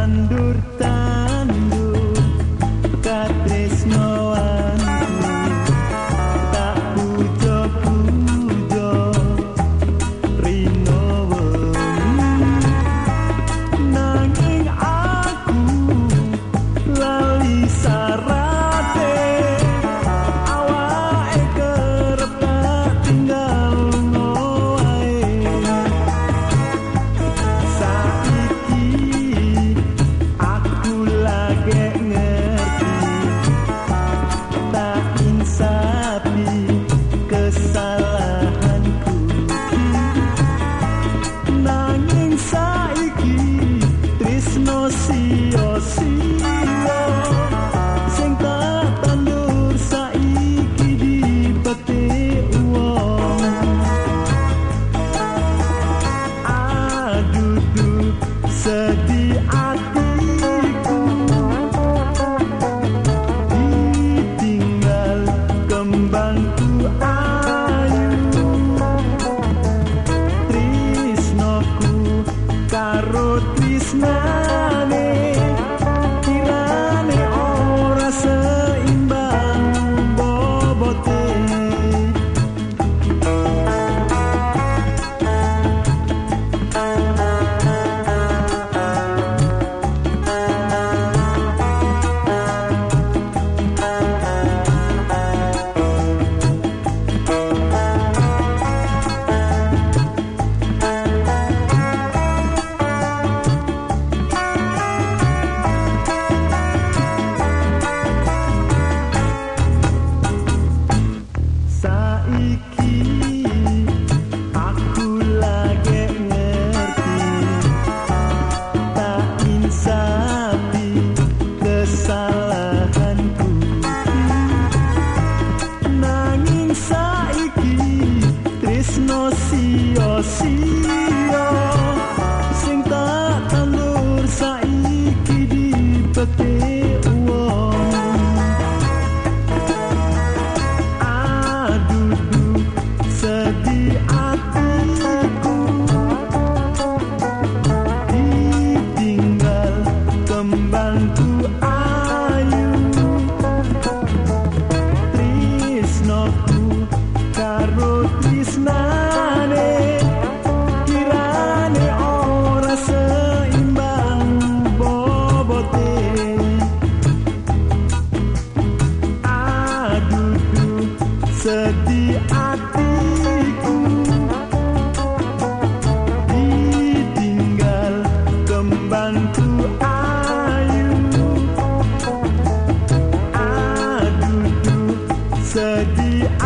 tandur-tandur katresnoanku tak pujo-pujo rino wengi nanging aku lali sarate awake kerep tak tinggal ngowae saiki aku lagi ngerti tak insapi kesalahanku nanging saiki tresno sia-sia sing tak tandur saiki dipetik wong aduh sedih atiku ditinggal kembangku ayu tresnoku karo tresnane kirane ora seimbang bobote saiki aku lagi ngerti tak insapi kesalahanku nanging saiki tresno sia-sia sing tak tandur saiki dipetik wong aduh sedih atiku ditinggal kembangku ayu tresnoku karo tresnane kirane ora seimbang bobote aduh sedih atiku ditinggal kembangku ayu aduh sedih